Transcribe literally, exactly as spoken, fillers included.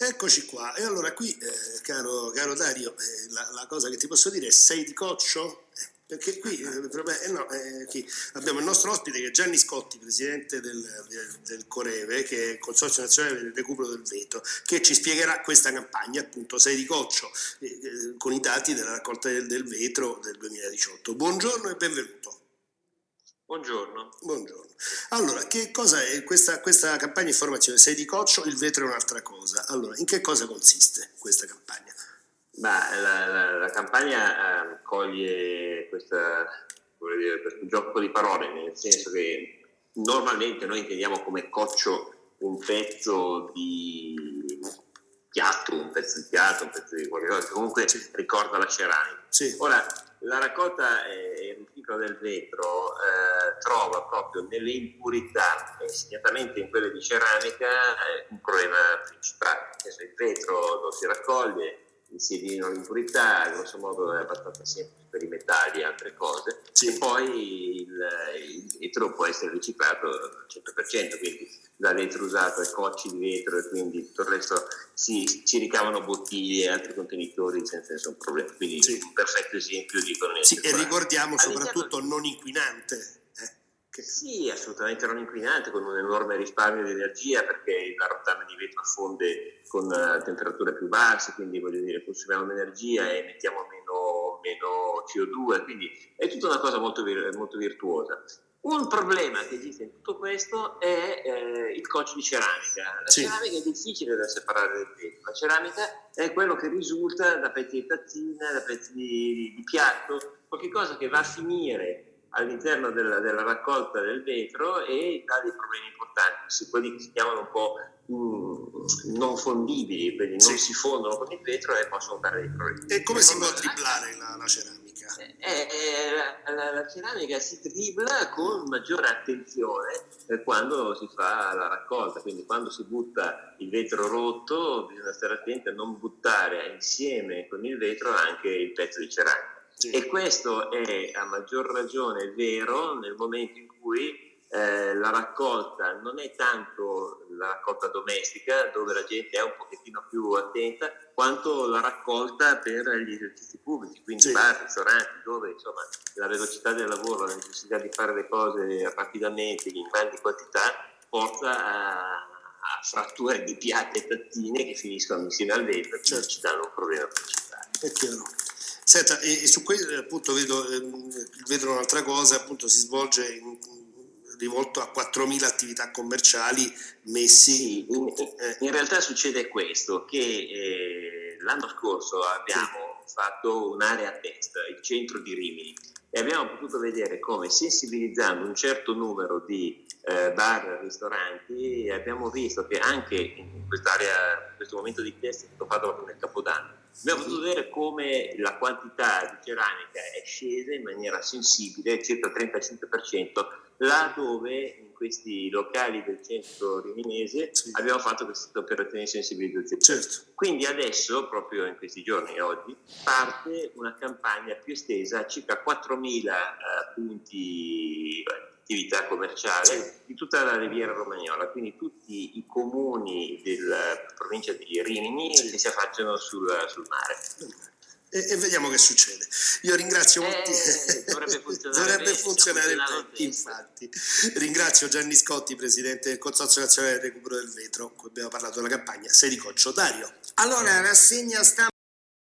Eccoci qua. E allora qui, eh, caro, caro Dario, eh, la, la cosa che ti posso dire è: sei di coccio? Eh, perché qui eh, il problema- eh, no, eh, qui abbiamo il nostro ospite che è Gianni Scotti, presidente del, del, del Coreve, che è il Consorzio Nazionale per il Recupero del Vetro, che ci spiegherà questa campagna, appunto, sei di coccio, eh, eh, con i dati della raccolta del, del vetro del duemiladiciotto. Buongiorno e benvenuto. Buongiorno. Buongiorno. Allora, che cosa è questa, questa campagna di informazione? Sei di coccio, il vetro è un'altra cosa. Allora, in che cosa consiste questa campagna? Beh, la, la, la campagna eh, coglie questa, vuol dire, questo gioco di parole, nel senso che normalmente noi intendiamo come coccio un pezzo di piatto, un pezzo di piatto, un pezzo di qualcosa che comunque sì. ricorda la ceramica. Sì. Ora, la raccolta e il riciclo del vetro eh, trova proprio nelle impurità, e segnatamente in quelle di ceramica, eh, un problema principale. Nel senso, il vetro lo si raccoglie, si eliminano le impurità, grosso modo è abbastanza semplice per i metalli e altre cose, sì. e poi il, il vetro può essere riciclato al cento per cento, quindi da vetro usato ai cocci di vetro, e quindi tutto il resto si, si ricavano bottiglie e altri contenitori senza nessun problema, quindi sì. un perfetto esempio di economia sì, circolare. E ricordiamo soprattutto non inquinante. Che sì, assolutamente non inquinante, con un enorme risparmio di energia, perché la rottame di vetro fonde con uh, temperature più basse, quindi voglio dire consumiamo energia e emettiamo meno, meno C O due, quindi è tutta una cosa molto, vir- molto virtuosa. Un problema che esiste in tutto questo è eh, il coccio di ceramica. La sì. ceramica è difficile da separare dal vetro. La ceramica è quello che risulta da pezzi di tazzina, da pezzi di, di piatto, qualche cosa che va a finire all'interno della, della raccolta del vetro e dà dei problemi importanti, si, quelli che si chiamano un po' mh, non fondibili, quindi non sì. si fondono con il vetro e possono dare dei problemi. E come e si può driblare la, la ceramica? Eh, eh, la, la, la ceramica si dribbla con maggiore attenzione eh, quando si fa la raccolta, quindi quando si butta il vetro rotto bisogna stare attenti a non buttare insieme con il vetro anche il pezzo di ceramica. Sì. E questo è a maggior ragione vero nel momento in cui eh, la raccolta non è tanto la raccolta domestica, dove la gente è un pochettino più attenta, quanto la raccolta per gli esercizi pubblici, quindi sì. bar, ristoranti, dove insomma la velocità del lavoro, la necessità di fare le cose rapidamente, in grandi quantità, porta a, a fratture di piatti e tazzine che finiscono insieme al vetro e certo. ci danno un problema principale. È chiaro. Senta, e, e su questo appunto vedo, eh, il vetro è un'altra cosa, appunto si svolge in, rivolto a quattromila attività commerciali messi. Sì, in, eh. in realtà succede questo, che eh, l'anno scorso abbiamo sì. fatto un'area test, il centro di Rimini, e abbiamo potuto vedere come, sensibilizzando un certo numero di eh, bar e ristoranti, abbiamo visto che anche in quest'area, in questo momento di test è stato fatto proprio nel Capodanno, abbiamo potuto vedere come la quantità di ceramica è scesa in maniera sensibile, circa il trentacinque per cento, là dove in questi locali del centro riminese sì. abbiamo fatto queste operazioni di sensibilizzazione. Certo. Quindi adesso, proprio in questi giorni, oggi, parte una campagna più estesa a circa quattromila uh, punti di attività commerciale sì. di tutta la Riviera Romagnola, quindi tutti i comuni della provincia di Rimini sì. che si affacciano sul, sul mare. E, e vediamo che succede. Io ringrazio eh, molti. Dovrebbe funzionare, dovrebbe bene, funzionare bene, infatti. Ringrazio Gianni Scotti, presidente del Consorzio Nazionale del Recupero del Vetro, con cui abbiamo parlato della campagna Sei di coccio. Dario. Allora, rassegna stampa.